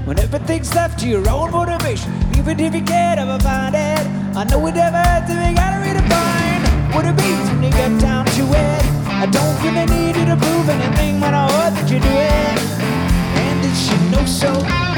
when everything's left to your own motivation. Even if you can't ever find it, I know it never hurts if you gotta redefine what it means when you get down to it. I don't really need you to prove anything when I heard that you do it, and that you know so.